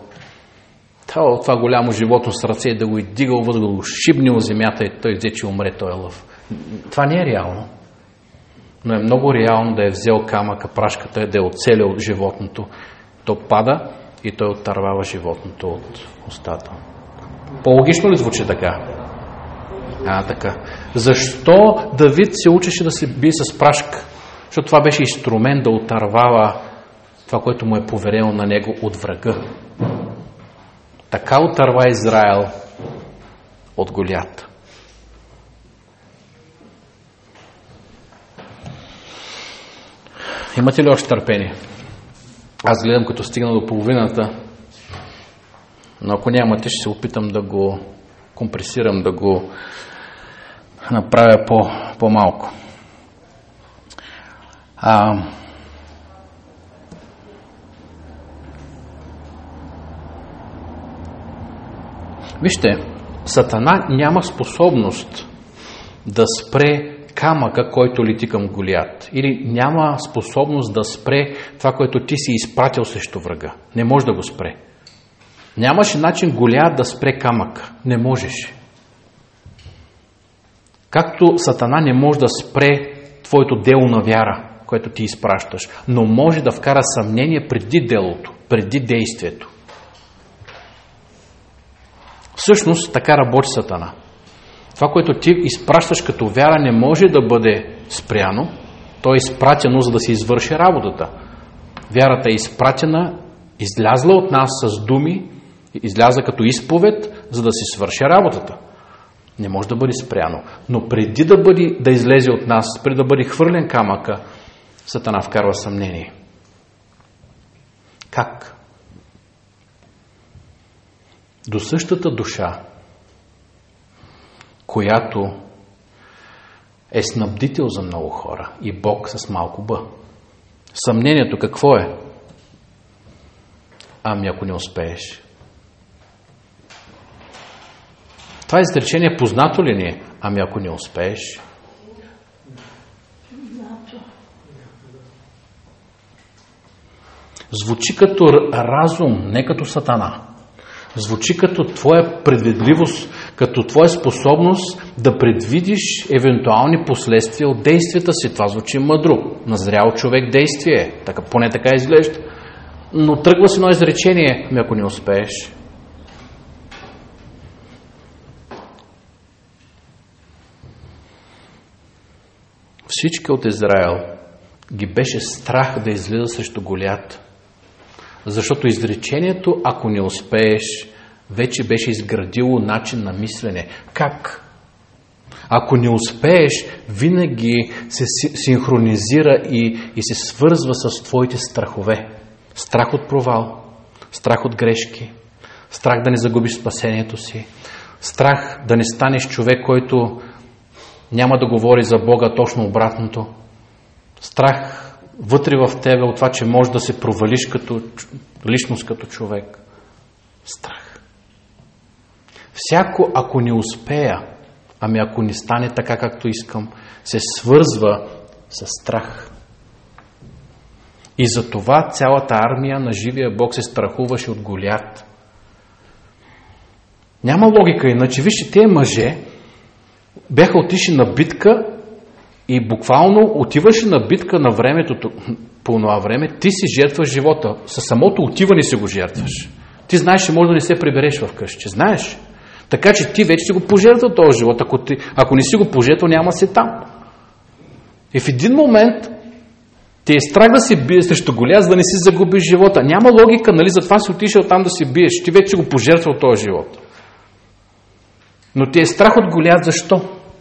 това голямо животно с ръце и да го е дигал, да го шибнил земята и той взе, че умре този лъв. Това не е реално. Но е много реално да е взел камъка, прашката, да е оцелил животното. То пада и той отървава животното от устата. По-логично ли звучи така? Така. Защо Давид се учеше да се бие с прашка? Защото това беше инструмент да отървава това, което му е поверено на него от врага. Така отърва Израел от Голиат. Имате ли още търпение? Аз гледам като стигна до половината, но ако нямате, ще се опитам да го компресирам, да го направя по-малко. Вижте, Сатана няма способност да спре камъка, който лети към Голиат. Или няма способност да спре това, което ти си изпратил срещу врага. Не може да го спре. Нямаше начин Голиат да спре камъка. Не можеше. Както Сатана не може да спре твоето дело на вяра, което ти изпращаш, но може да вкара съмнение преди делото, преди действието. Всъщност така работи Сатана. Това, което ти изпращаш като вяра, не може да бъде спряно. То е изпратено, за да се извърши работата. Вярата е изпратена, излязла от нас с думи, изляза като изповед, за да се свърши работата. Не може да бъде спряно. Но преди да излезе от нас, преди да бъде хвърлен камъка, Сатана вкарва съмнение. Как? До същата душа, която е снабдител за много хора и Бог с малко б. Съмнението какво е? Ами ако не успееш. Това изречение познато ли ни е? Ами ако не успееш. Звучи като разум, не като Сатана. Звучи като твоя предвидливост, като твоя способност да предвидиш евентуални последствия от действията си. Това звучи мъдро. Назрял човек действие. Така, поне така изглежда. Но тръгва с едно изречение, ако не успееш. Всички от Израел ги беше страх да излиза срещу Голиат. Защото изречението, ако не успееш, вече беше изградило начин на мислене. Как? Ако не успееш, винаги се синхронизира и се свързва с твоите страхове. Страх от провал, страх от грешки, страх да не загубиш спасението си, страх да не станеш човек, който няма да говори за Бога, точно обратното. Страх вътре в тебе от това, че можеш да се провалиш като личност, като човек. Страх. Всяко, ако не успея, ами ако не стане така, както искам, се свързва с страх. И за това цялата армия на живия Бог се страхуваше от Голиат. Няма логика, иначе вижте, тези мъже бяха отишли на битка и буквално отиваше на битка на времето, по това време, ти си жертваш живота. Със самото отиване си го жертваш. Ти знаеш, че може да не се прибереш в къщи. Знаеш. Така че ти вече си го пожертвал този живот. Ако не си го пожертвал, няма си там. И в един момент ти е страх да се биеш срещу Голиат, за да не си загубиш живота. Няма логика, нали? Затова си отишъл там да се биеш. Ти вече си го пожертвал този живот. Но ти е страх от Голиат. Защо?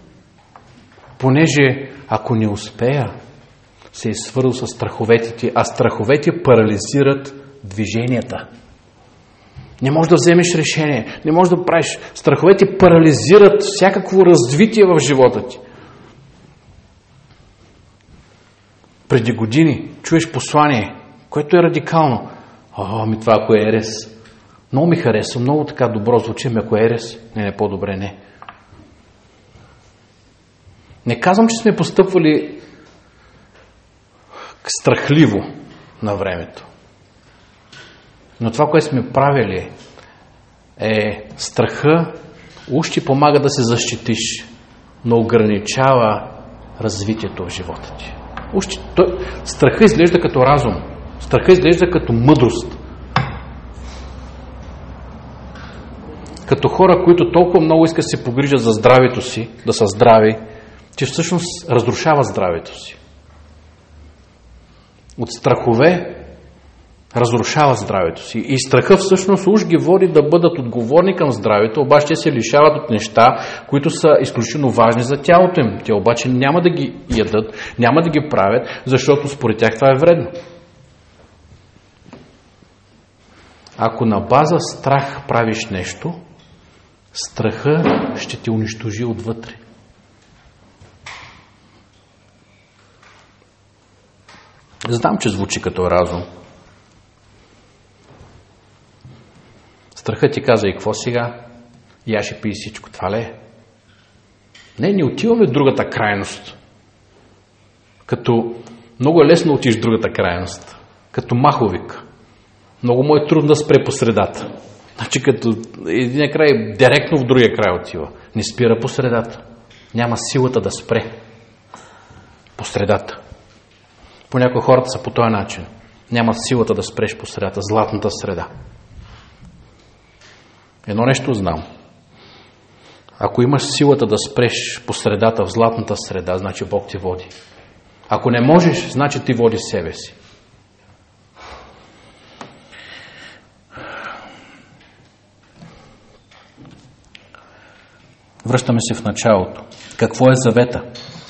Понеже ако не успея, се е свързал с страховете ти, а страховете парализират движенията. Не можеш да вземеш решение, не можеш да правиш. Страховете парализират всякакво развитие в живота ти. Преди години чуеш послание, което е радикално. Ами това ако е ерес. Много ми хареса, много така добро звучи, ако е ерес. Не, по-добре не. Не казвам, че сме постъпвали страхливо на времето. Но това, което сме правили, е страха уж ти помага да се защитиш. но ограничава развитието в живота ти. Страха изглежда като разум. Страха изглежда като мъдрост. Като хора, които толкова много искат да се погрижат за здравето си, да са здрави, че всъщност разрушава здравето си. От страхове разрушава здравето си. И страха всъщност уж ги води да бъдат отговорни към здравето, обаче се лишават от неща, които са изключително важни за тялото им. Те обаче няма да ги ядат, няма да ги правят, защото според тях това е вредно. Ако на база страх правиш нещо, страха ще те унищожи отвътре. Знам, че звучи като разум. Страхът ти каза: и какво сега? И аз ще пия всичко. Това ли е? Не отиваме в другата крайност. Като много е лесно отиш в другата крайност. Като маховик. Много му е трудно да спре по средата. Значи като един край директно в другия край отива. Не спира по средата. Няма силата да спре по средата. Понякога хората са по този начин. Нямат силата да спреш по средата. Златната среда. Едно нещо знам. Ако имаш силата да спреш по средата, в златната среда, значи Бог ти води. Ако не можеш, значи ти води себе си. Връщаме се в началото. Какво е завета?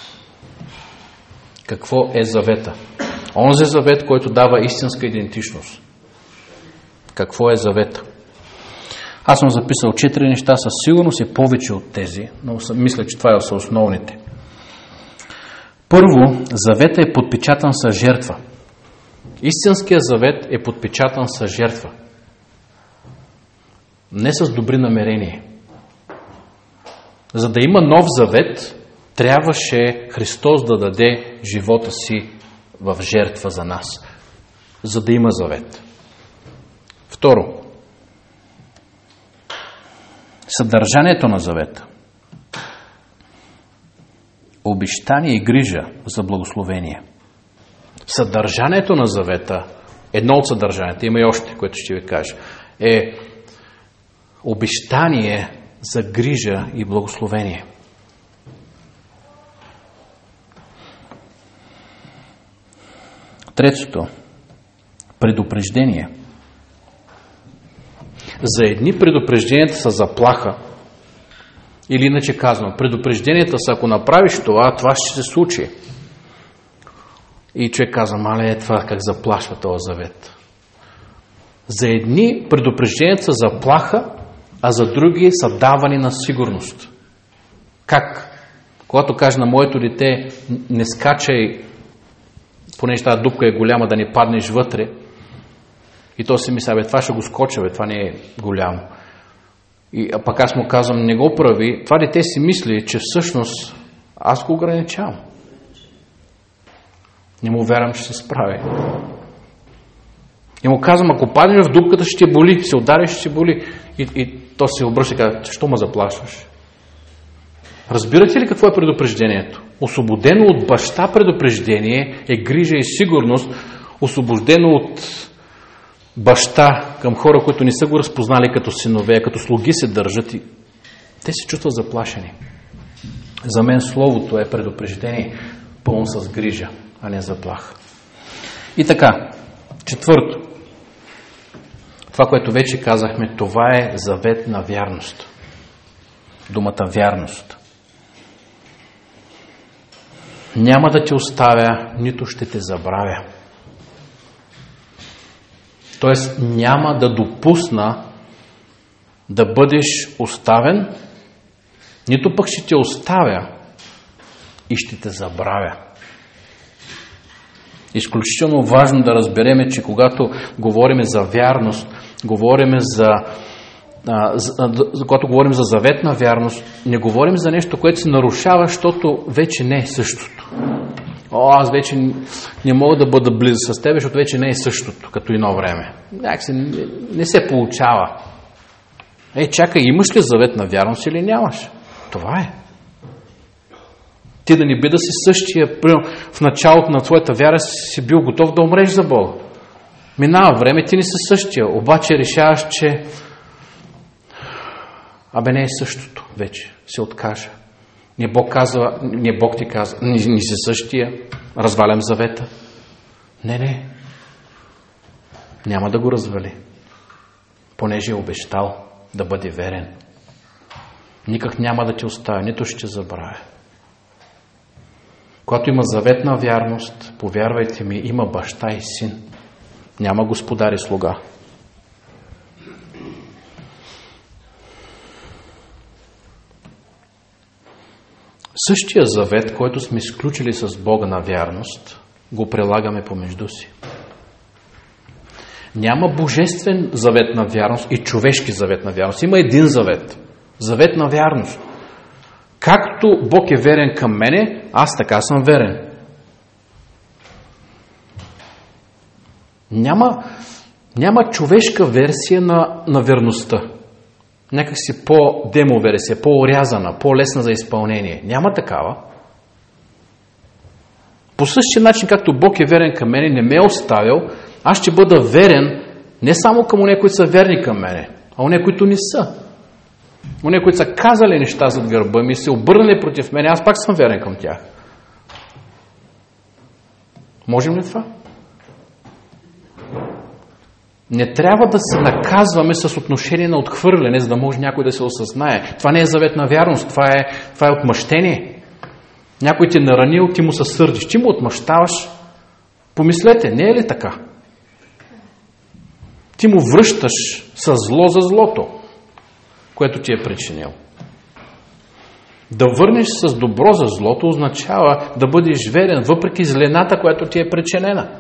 Какво е завета? Онзи завет, който дава истинска идентичност. Какво е завета? Аз съм записал 4 неща, със сигурност и повече от тези, но мисля, че това са основните. Първо, завета е подпечатан с жертва. Истинският завет е подпечатан с жертва. Не с добри намерения. За да има нов завет, трябваше Христос да даде живота си в жертва за нас, за да има завет. Второ, съдържанието на завета. Обещание и грижа за благословение. Съдържанието на завета, едно от съдържанията, има и още, което ще ви кажа, е обещание за грижа и благословение. Третото, предупреждение. За едни предупрежденията са заплаха, или иначе казвам, предупрежденията са: ако направиш това, това ще се случи. И човек казва: мале, това как заплашва този завет. За едни предупрежденията са заплаха, а за други са давани на сигурност. Как? Когато кажа на моето дете: не скачай, понеже тази дупка е голяма, да не паднеш вътре, и то си мисля: това ще го скоча, това не е голямо. А пък аз му казвам: не го прави. Това дете си мисли, че всъщност аз го ограничавам. Не му вярвам, че се справи. И му казвам: ако паднеш в дупката, ще те боли, се удариш, ще се боли. И то се обръща и казва: защо ме заплашваш? Разбирате ли какво е предупреждението? Освободено от баща предупреждение е грижа и сигурност, освобождено от баща към хора, които не са го разпознали като синове, като слуги се държат, и те се чувстват заплашени. За мен словото е предупреждение, пълно с грижа, а не заплаха. И така, четвърто. Това, което вече казахме, това е завет на вярност. Думата вярност. Няма да те оставя, нито ще те забравя. Тоест няма да допусна да бъдеш оставен, нито пък ще те оставя и ще те забравя. Изключително важно да разбереме, че когато говорим за вярност, когато говорим за заветна вярност, не говорим за нещо, което се нарушава, защото вече не е същото. Аз вече не мога да бъда близо с тебе, защото вече не е същото, като едно време. Не се получава. Чакай, имаш ли заветна вярност или нямаш? Това е. Ти да не би да си същия, в началото на твоята вяра си бил готов да умреш за Бога. Минава време, ти не си същия, обаче решаваш, че не е същото вече, се откажа. Не Бог ти казва, не си същия, развалям завета. Не, няма да го развали, понеже е обещал да бъде верен. Никак няма да ти оставя, нито ще забравя. Когато има заветна вярност, повярвайте ми, има баща и син. Няма господар и слуга. Същия завет, който сме изключили с Бога на вярност, го прилагаме помежду си. Няма божествен завет на вярност и човешки завет на вярност. Има един завет. Завет на вярност. Както Бог е верен към мене, аз така съм верен. Няма човешка версия на верността. Някак си по-демо версия, по-орязана, по-лесна за изпълнение. Няма такава. По същия начин, както Бог е верен към мене, не ме е оставил, аз ще бъда верен не само към оне, които са верни към мене, а оне, които не са. Оне, които са казали неща зад гърба ми, се обърнали против мене, аз пак съм верен към тях. Можем ли това? Не трябва да се наказваме с отношение на отхвърляне, за да може някой да се осъзнае. Това не е завет на вярност, това е отмъщение. Някой ти наранил, ти му се сърдиш, ти му отмъщаваш. Помислете, не е ли така? Ти му връщаш със зло за злото, което ти е причинил. Да върнеш с добро за злото означава да бъдеш верен, въпреки злената, която ти е причинена.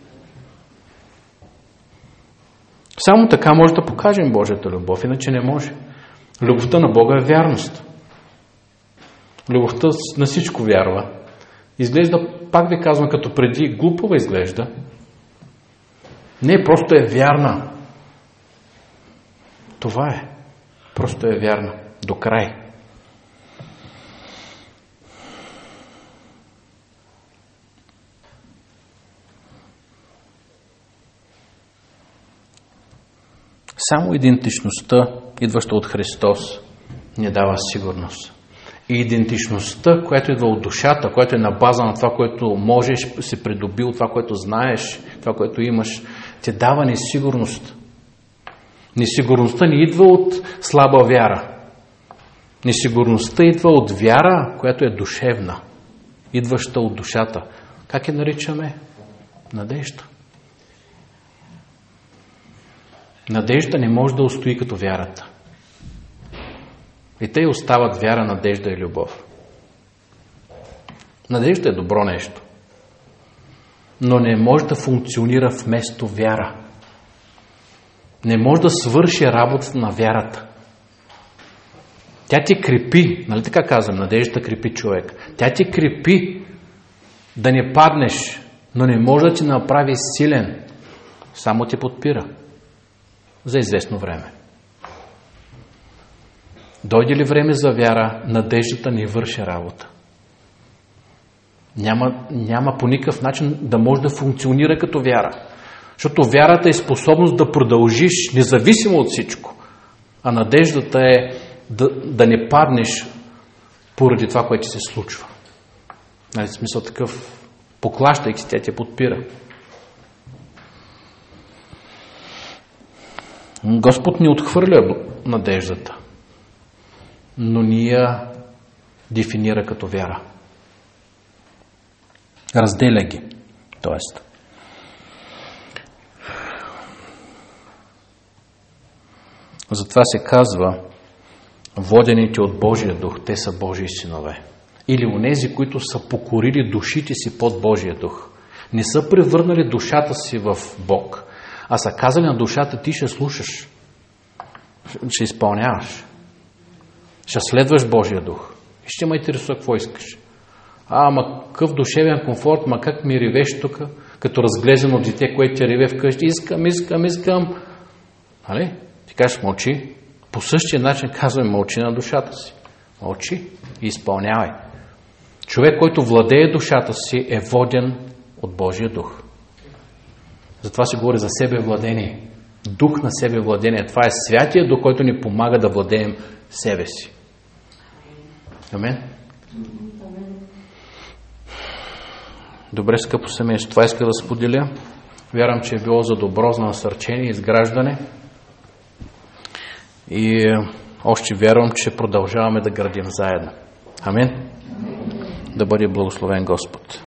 Само така може да покажем Божията любов, иначе не може. Любовта на Бога е вярност. Любовта на всичко вярва. Изглежда, пак ви казвам, като преди, глупава изглежда. Не, просто е вярна. Това е. Просто е вярна. До край. Само идентичността, идваща от Христос, ни дава сигурност. И идентичността, която идва от душата, която е на база на това, което можеш, си придобил, това, което знаеш, това, което имаш, ти дава несигурност. Несигурността не идва от слаба вяра. Несигурността идва от вяра, която е душевна, идваща от душата. Как я наричаме? Надежда. Надежда не може да устои като вярата. И те остават вяра, надежда и любов. Надежда е добро нещо, но не може да функционира вместо вяра. Не може да свърши работата на вярата. Тя ти крепи, нали така казвам, надеждата крепи човек. Тя ти крепи да не паднеш, но не може да ти направи силен. Само те подпира за известно време. Дойде ли време за вяра, надеждата не върши работа. Няма по никакъв начин да може да функционира като вяра. Защото вярата е способност да продължиш независимо от всичко. А надеждата е да не паднеш поради това, което се случва. Нали, в смисъл такъв, поклащайки, тя те подпира. Господ ни отхвърля надеждата, но ни я дефинира като вяра. Разделя ги. Тоест. Затова се казва, водените от Божия дух, те са Божии синове. Или онези, които са покорили душите си под Божия дух. Не са превърнали душата си в Бог, а са казали на душата, ти ще слушаш, ще изпълняваш, ще следваш Божия дух. И ще ме интересува какво искаш. Ама какъв душевен комфорт, ма как ми ревеш тук, като разглеждано дете, което ти реве вкъщи, искам. Нали? Ти кажеш, мълчи. По същия начин казваме, мълчи на душата си. Мълчи и изпълнявай. Човек, който владее душата си, е воден от Божия дух. Затова се говори за себевладение. Дух на себевладение. Това е Святия Дух, който ни помага да владеем себе си. Амен? Добре, скъпо семейство, това иска да споделя. Вярвам, че е било за добро, за насърчение, изграждане. И още вярвам, че продължаваме да градим заедно. Амин? Да бъде благословен Господ.